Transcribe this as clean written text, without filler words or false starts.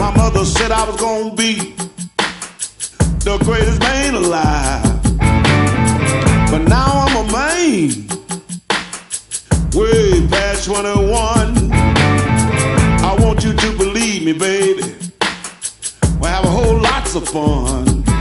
My mother said I was gonna be the greatest man alive. But now I'm a man, way past 21. I want you to believe me, baby. We'll have a whole lots of fun.